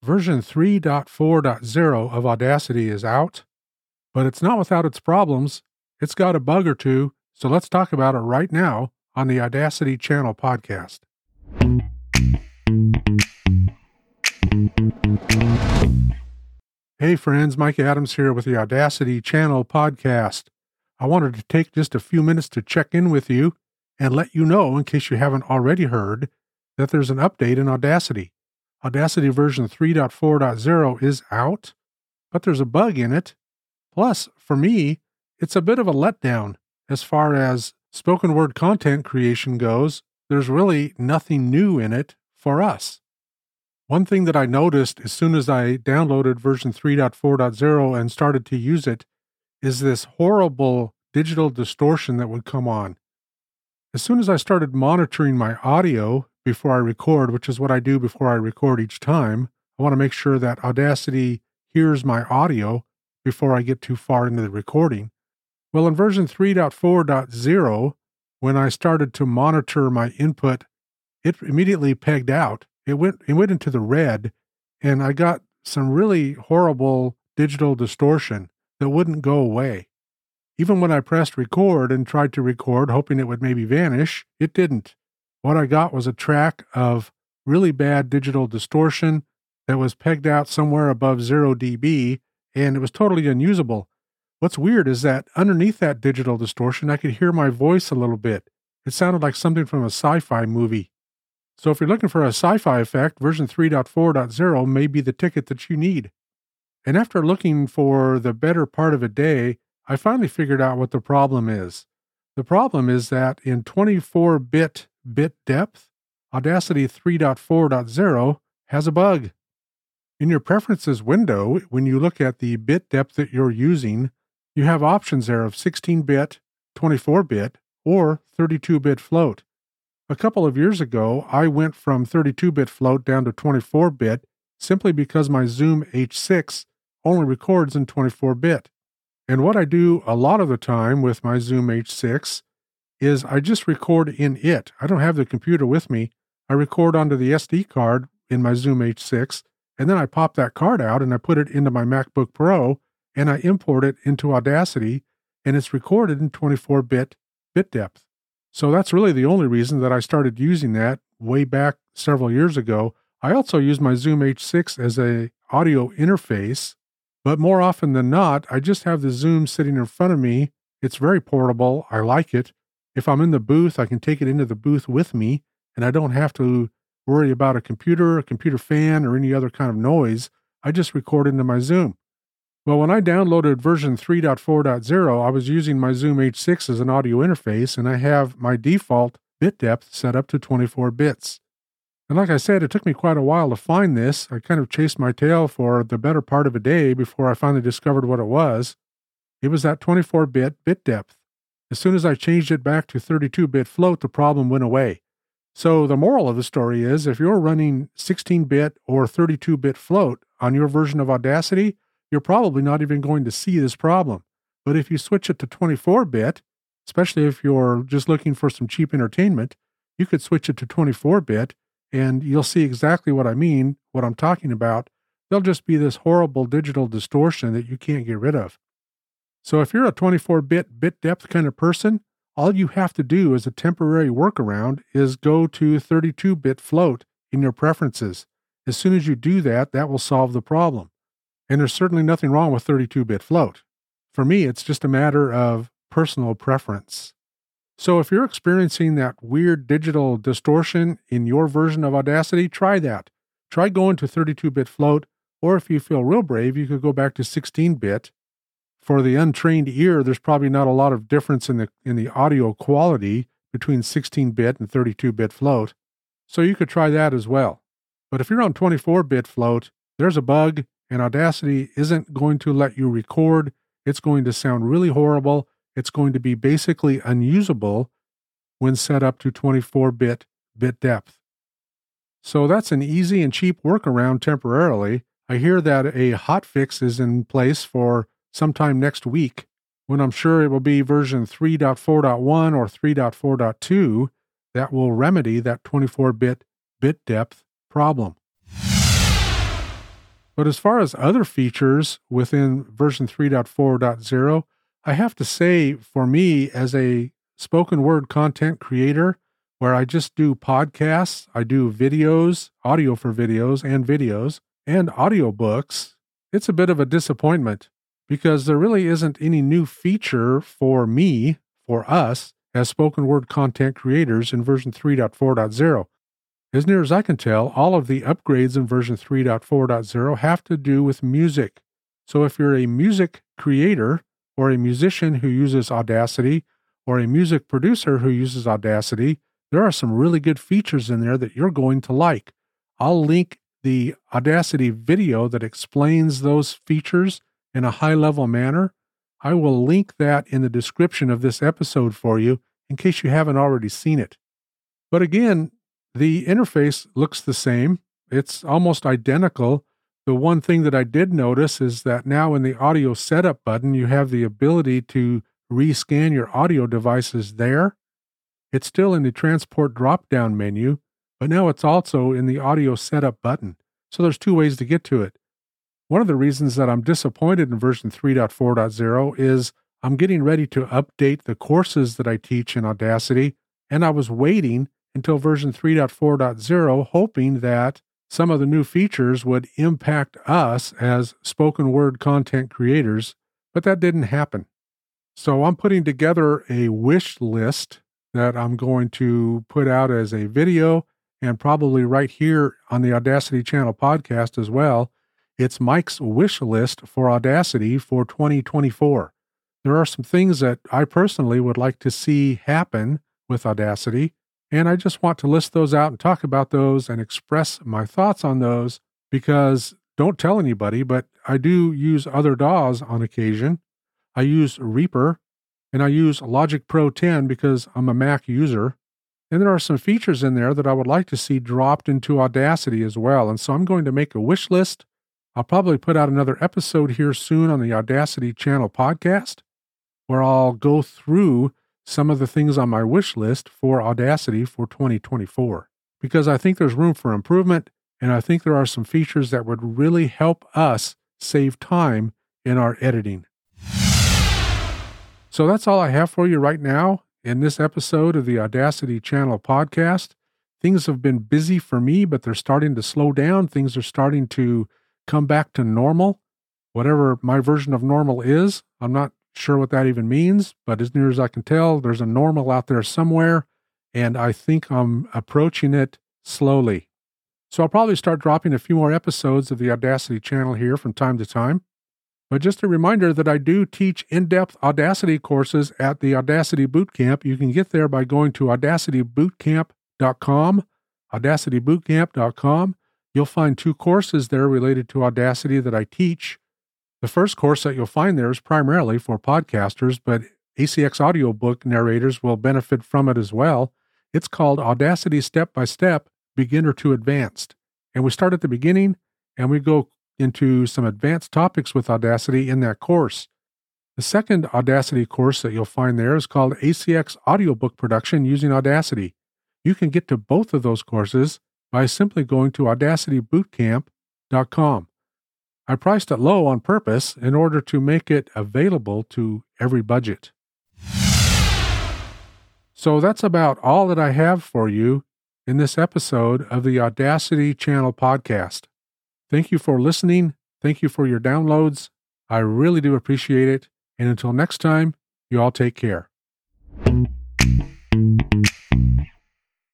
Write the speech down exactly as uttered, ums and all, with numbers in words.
Version three point four point zero of Audacity is out, but it's not without its problems. It's got a bug or two, so let's talk about it right now on the Audacity Channel podcast. Hey friends, Mike Adams here with the Audacity Channel podcast. I wanted to take just a few minutes to check in with you and let you know, in case you haven't already heard, that there's an update in Audacity. Audacity version three point four point zero is out, but there's a bug in it. Plus, for me, it's a bit of a letdown. As far as spoken word content creation goes, there's really nothing new in it for us. One thing that I noticed as soon as I downloaded version three point four point zero and started to use it is this horrible digital distortion that would come on. As soon as I started monitoring my audio before I record, which is what I do before I record each time, I want to make sure that Audacity hears my audio before I get too far into the recording. Well, in version three point four point zero, when I started to monitor my input, it immediately pegged out. It went, it went into the red, and I got some really horrible digital distortion that wouldn't go away. Even when I pressed record and tried to record, hoping it would maybe vanish, it didn't. What I got was a track of really bad digital distortion that was pegged out somewhere above zero decibels, and it was totally unusable. What's weird is that underneath that digital distortion, I could hear my voice a little bit. It sounded like something from a sci-fi movie. So if you're looking for a sci-fi effect, version three point four point zero may be the ticket that you need. And after looking for the better part of a day, I finally figured out what the problem is. The problem is that in twenty-four bit bit depth, Audacity three point four point zero has a bug. In your preferences window, when you look at the bit depth that you're using, you have options there of sixteen bit, twenty-four bit, or thirty-two bit float. A couple of years ago, I went from thirty-two bit float down to twenty-four bit simply because my Zoom H six only records in twenty-four bit. And what I do a lot of the time with my Zoom H six is I just record in it. I don't have the computer with me. I record onto the S D card in my Zoom H six, and then I pop that card out and I put it into my MacBook Pro, and I import it into Audacity, and it's recorded in twenty-four bit bit depth. So that's really the only reason that I started using that way back several years ago. I also use my Zoom H six as a audio interface, but more often than not, I just have the Zoom sitting in front of me. It's very portable. I like it. If I'm in the booth, I can take it into the booth with me, and I don't have to worry about a computer, a computer fan, or any other kind of noise. I just record into my Zoom. Well, when I downloaded version three point four point zero, I was using my Zoom H six as an audio interface, and I have my default bit depth set up to twenty-four bits. And like I said, it took me quite a while to find this. I kind of chased my tail for the better part of a day before I finally discovered what it was. It was that twenty-four bit bit depth. As soon as I changed it back to thirty-two bit float, the problem went away. So the moral of the story is, if you're running sixteen bit or thirty-two bit float on your version of Audacity, you're probably not even going to see this problem. But if you switch it to twenty-four bit, especially if you're just looking for some cheap entertainment, you could switch it to twenty-four bit, and you'll see exactly what I mean, what I'm talking about. There'll just be this horrible digital distortion that you can't get rid of. So if you're a twenty-four bit bit depth kind of person, all you have to do as a temporary workaround is go to thirty-two bit float in your preferences. As soon as you do that, that will solve the problem. And there's certainly nothing wrong with thirty-two bit float. For me, it's just a matter of personal preference. So if you're experiencing that weird digital distortion in your version of Audacity, try that. Try going to thirty-two bit float, or if you feel real brave, you could go back to sixteen bit. For the untrained ear, there's probably not a lot of difference in the in the audio quality between sixteen bit and thirty-two bit float, so you could try that as well. But if you're on twenty-four bit float, there's a bug, and Audacity isn't going to let you record. It's going to sound really horrible. It's going to be basically unusable when set up to twenty-four bit bit depth. So that's an easy and cheap workaround temporarily. I hear that a hotfix is in place for sometime next week, when I'm sure it will be version three point four point one or three point four point two that will remedy that twenty-four bit bit depth problem. But as far as other features within version three point four point zero, I have to say, for me, as a spoken word content creator, where I just do podcasts, I do videos, audio for videos and videos, and audiobooks, it's a bit of a disappointment because there really isn't any new feature for me, for us, as spoken word content creators in version three point four point zero. As near as I can tell, all of the upgrades in version three point four point zero have to do with music. So if you're a music creator, or a musician who uses Audacity, or a music producer who uses Audacity, there are some really good features in there that you're going to like. I'll link the Audacity video that explains those features in a high-level manner. I will link that in the description of this episode for you in case you haven't already seen it. But again, the interface looks the same. It's almost identical. The one thing that I did notice is that now in the audio setup button, you have the ability to rescan your audio devices there. It's still in the transport drop-down menu, but now it's also in the audio setup button. So there's two ways to get to it. One of the reasons that I'm disappointed in version three point four point zero is I'm getting ready to update the courses that I teach in Audacity, and I was waiting until version three point four point zero, hoping that some of the new features would impact us as spoken word content creators, but that didn't happen. So I'm putting together a wish list that I'm going to put out as a video and probably right here on the Audacity Channel podcast as well. It's Mike's wish list for Audacity for twenty twenty-four. There are some things that I personally would like to see happen with Audacity, and I just want to list those out and talk about those and express my thoughts on those because don't tell anybody, but I do use other D A Ws on occasion. I use Reaper, and I use Logic Pro ten because I'm a Mac user. And there are some features in there that I would like to see dropped into Audacity as well. And so I'm going to make a wish list. I'll probably put out another episode here soon on the Audacity Channel podcast, where I'll go through some of the things on my wish list for Audacity for twenty twenty-four, because I think there's room for improvement, and I think there are some features that would really help us save time in our editing. So that's all I have for you right now in this episode of the Audacity Channel podcast. Things have been busy for me, but they're starting to slow down. Things are starting to come back to normal, whatever my version of normal is. I'm not sure what that even means, but as near as I can tell, there's a normal out there somewhere, and I think I'm approaching it slowly. So I'll probably start dropping a few more episodes of the Audacity Channel here from time to time. But just a reminder that I do teach in-depth Audacity courses at the Audacity Bootcamp. You can get there by going to audacity bootcamp dot com, audacity bootcamp dot com. You'll find two courses there related to Audacity that I teach. The first course that you'll find there is primarily for podcasters, but A C X audiobook narrators will benefit from it as well. It's called Audacity Step by Step, Beginner to Advanced. And we start at the beginning, and we go into some advanced topics with Audacity in that course. The second Audacity course that you'll find there is called A C X Audiobook Production Using Audacity. You can get to both of those courses by simply going to audacity bootcamp dot com. I priced it low on purpose in order to make it available to every budget. So that's about all that I have for you in this episode of the Audacity Channel podcast. Thank you for listening. Thank you for your downloads. I really do appreciate it. And until next time, you all take care.